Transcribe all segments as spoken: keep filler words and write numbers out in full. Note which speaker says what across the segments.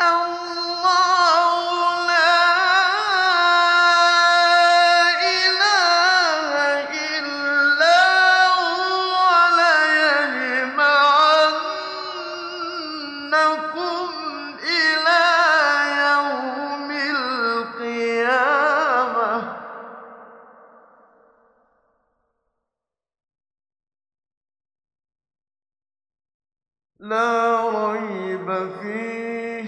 Speaker 1: لا ريب فيه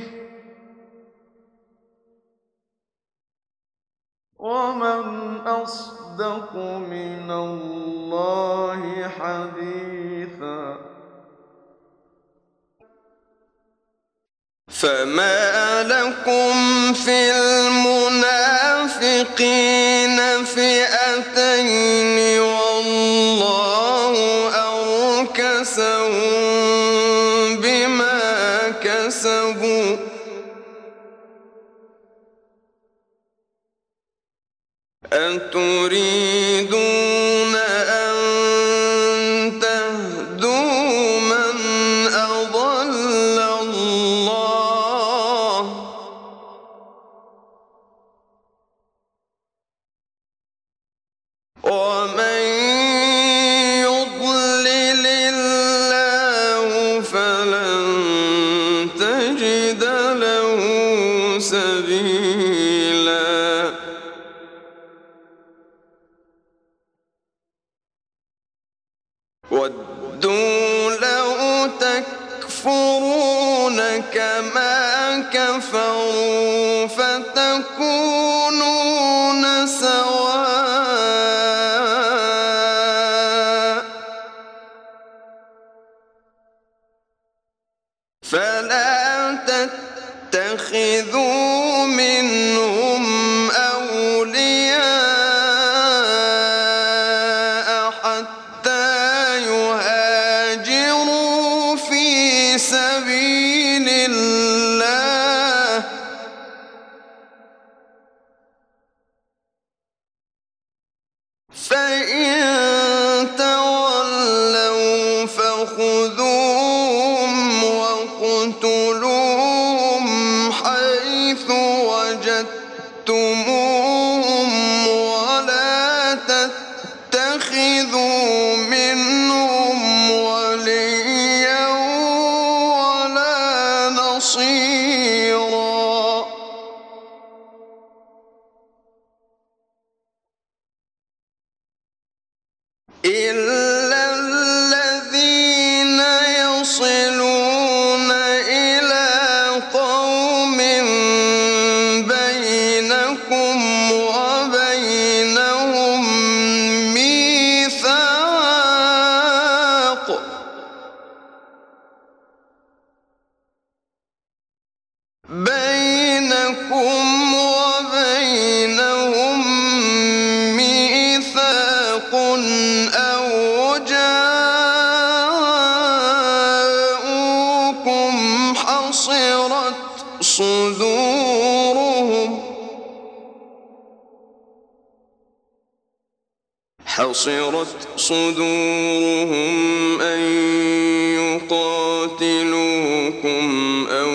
Speaker 1: ومن أصدق من الله حديثا.
Speaker 2: فما لكم في المنافقين فئتين والله أركسهم بما كسبوا أتريدون أن تهدوا من أضل الله ومن يضلل الله فلن تجد له سبيلا. وَدُّوا لَوْ تَكْفُرُونَ كَمَا كَفَرُوا فَتَكُونُونَ سَوَاءً فَلَا تَتَّخِذُوا مِنْهُمْ أَوْلِيَاءَ حَتَّى يهاجروا في سبيل الله فإن تولوا فخذوهم واقتلوهم حيث وجدتموهم ولا تتخذوا منهم وليا ولا نصيرا. إلا الذين يصلون إلى قوم بينكم وبينهم ميثاق بينكم وبينهم ميثاق أو جاءوكم حصرت صدورهم حصرت صدورهم أن يقاتلوكم أو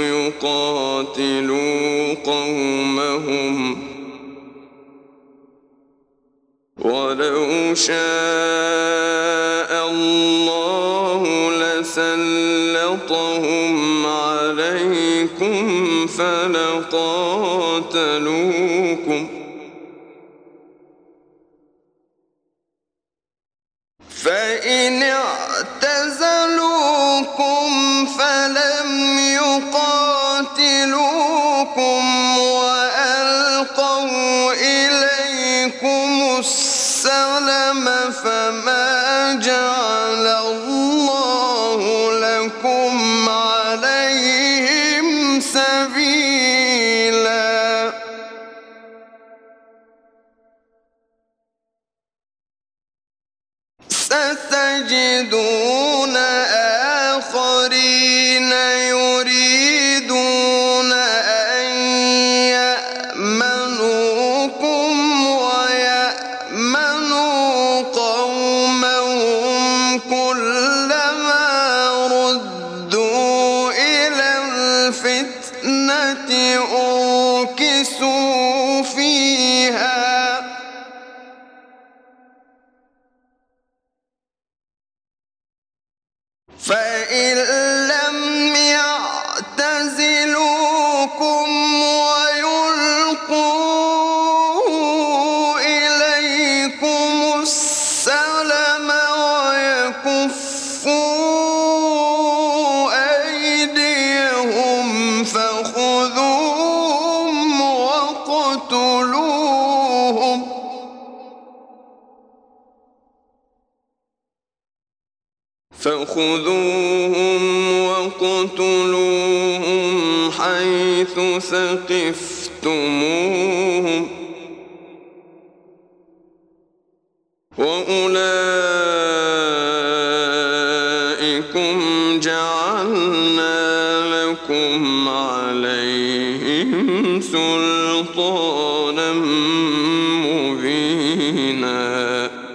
Speaker 2: يقاتلوا قومهم ولو شاء الله لسلطهم عليكم فلقاتلوكم فإن اعتزلوكم فلم يقاتلوكم وألقوا إليكم السلم فما جعل الله لكم عليهم سبيلا. ستجدون آخرين يريدون أن يأمنوكم ويأمنوا قومهم كلما ردوا إلى الفتنة الفتنة أركسوا فيها فإن لم يعتزلوكم ويلقوا إليكم السلم ويكفوا أيديهم فخذوهم وقتلوهم فخذوهم وقتلوهم حيث ثقفتموهم وأولئكم جعلنا لكم عليهم سلطانا مبينا